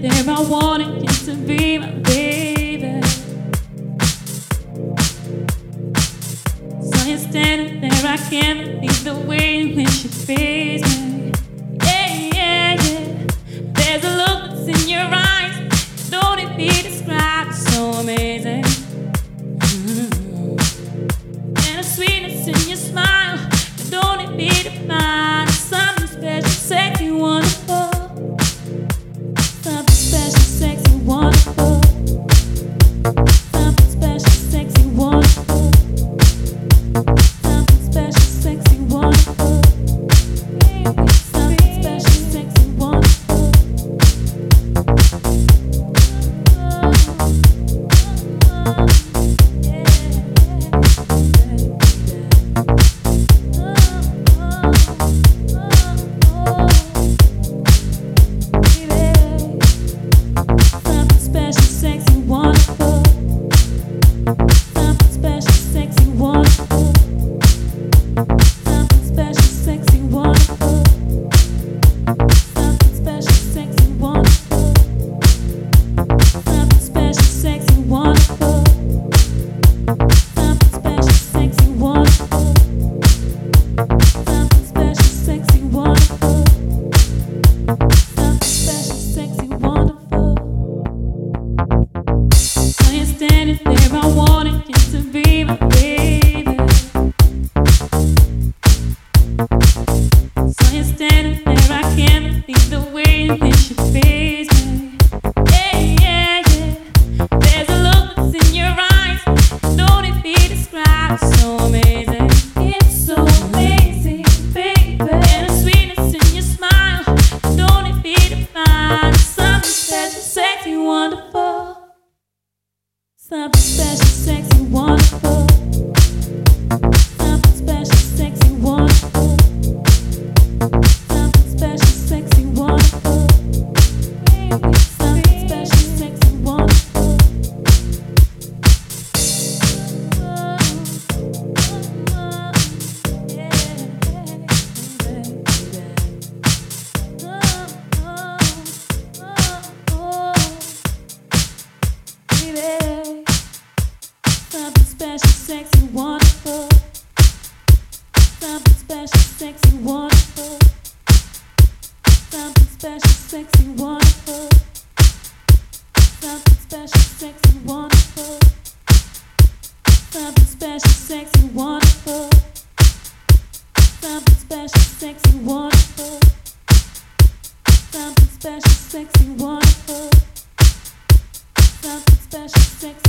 there, I wanted you to be my baby. So you're standing there, I can't believe the way in which you face me. Yeah, yeah, yeah. There's a look that's in your eyes, don't it be described? It's so amazing. And a sweetness in your smile, don't it be defined? Something special, sexy, wonderful. Something special, sexy, wonderful. Something special, sexy, wonderful. Something special, sexy, wonderful. Something special, sexy, wonderful. Sexy,